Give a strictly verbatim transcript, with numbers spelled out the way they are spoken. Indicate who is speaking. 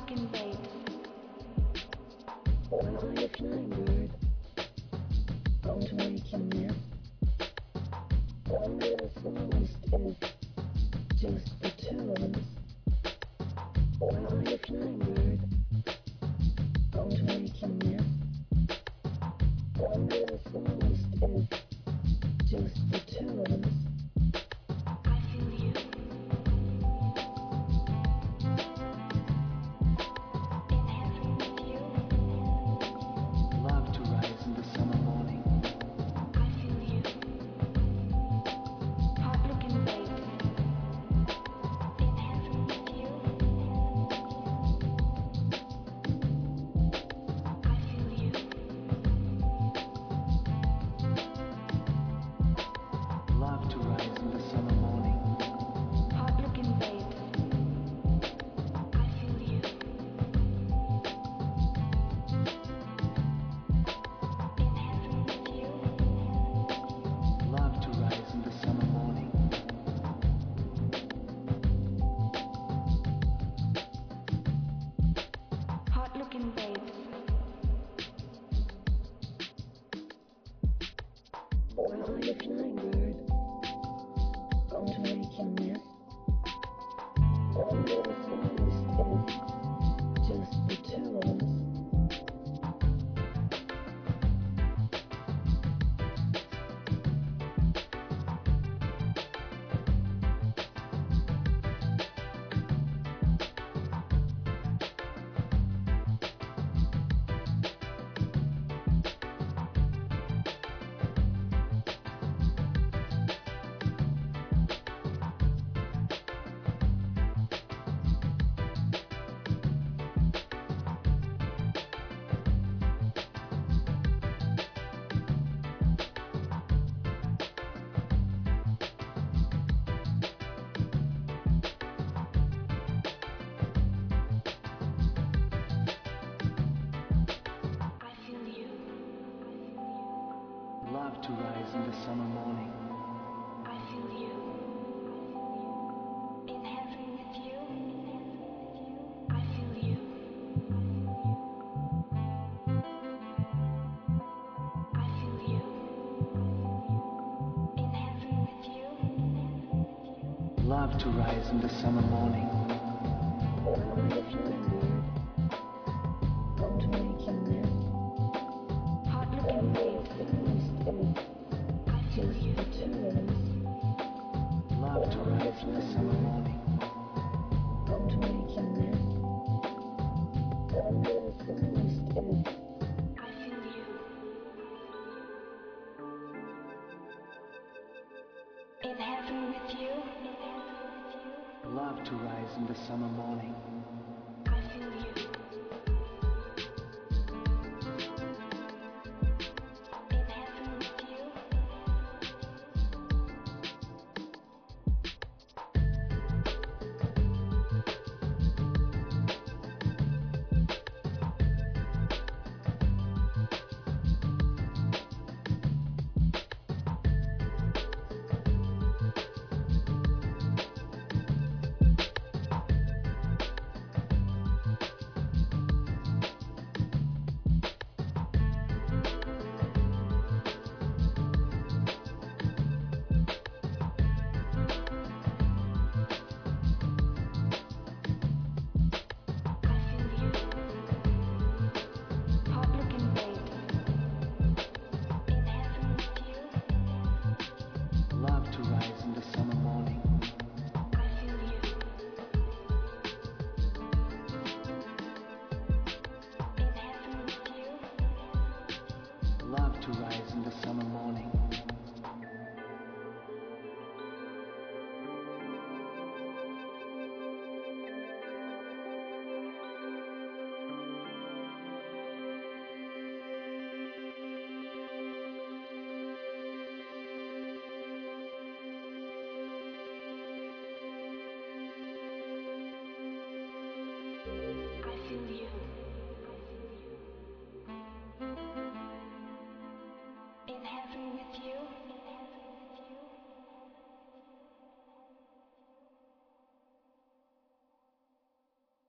Speaker 1: looking babes.
Speaker 2: Where are you flying, bird? Going to make you nest. One little forest is just the two of us. Where are you flying, bird? Going to make you nest. One little forest is just the two of us.
Speaker 1: I feel you. In heaven with you.
Speaker 3: Love to rise in the summer morning.
Speaker 1: I feel you. Hot looking babes. In heaven with you. I feel you.
Speaker 3: Love to rise in the summer morning.
Speaker 1: Hot looking babes. I feel you. In heaven with you.
Speaker 3: Love to rise in the summer morning.
Speaker 1: Hot looking babes.
Speaker 2: Where are you flying, bird? Going to make you nest. One little forest is just the two of us.
Speaker 1: I feel you.
Speaker 3: Love to rise in the summer morning.
Speaker 1: I feel you. In heaven with you. I feel you. I feel you. In heaven with you.
Speaker 3: Love to rise in the summer morning.
Speaker 2: Where are you flying, bird? Going to make you nest.
Speaker 1: Hot looking babes.
Speaker 2: Forest
Speaker 1: I
Speaker 2: is
Speaker 1: feel
Speaker 2: just
Speaker 1: you.
Speaker 2: the two of us.
Speaker 3: Love to rise in the summer morning.
Speaker 2: Going to make you nest. One little forest is
Speaker 1: I feel you. In heaven with you.
Speaker 3: Love to rise in the summer morning.